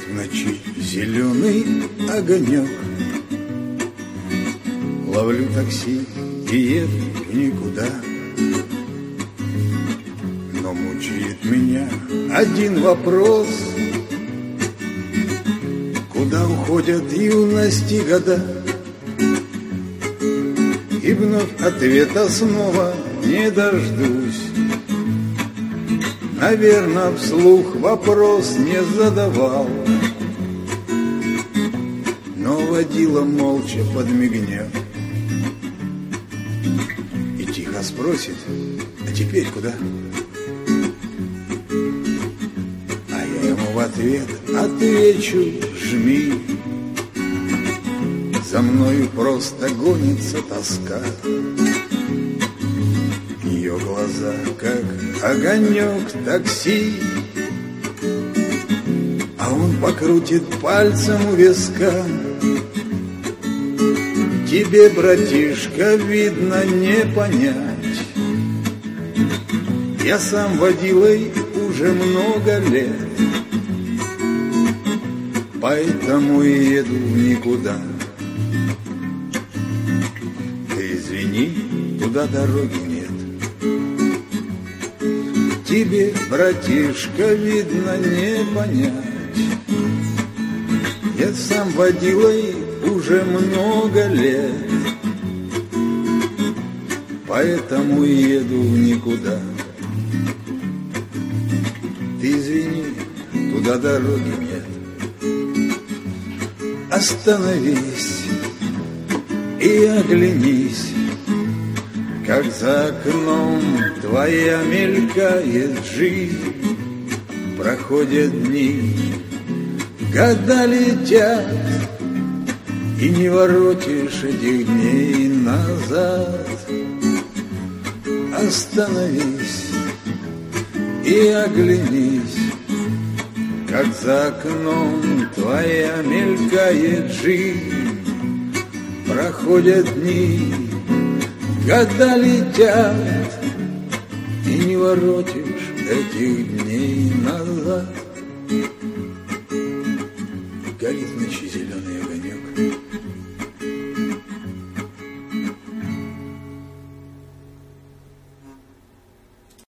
в ночи зеленый огонек. Ловлю такси и еду в никуда. Но мучает меня один вопрос: куда уходят юности года? И вновь ответа снова не дождусь. Наверно, вслух вопрос не задавал, но водила молча подмигнет и тихо спросит: а теперь куда? А я ему в ответ отвечу: жми, за мною просто гонится тоска. Ее глаза, как огонек такси, а он покрутит пальцем у виска. Тебе, братишка, видно не понять, я сам водилой уже много лет, поэтому и еду в никуда. Ты извини, туда дороги нет. Тебе, братишка, видно не понять, я сам водилой уже много лет, поэтому и еду в никуда. Ты извини, туда дороги нет. Остановись и оглянись, как за окном твоя мелькает жизнь. Проходят дни, года летят, и не воротишь этих дней назад. Остановись и оглянись, как за окном твоя мелькает жизнь. Проходят дни, года летят, и не воротишь этих дней назад. Горит в ночи зеленый огонек.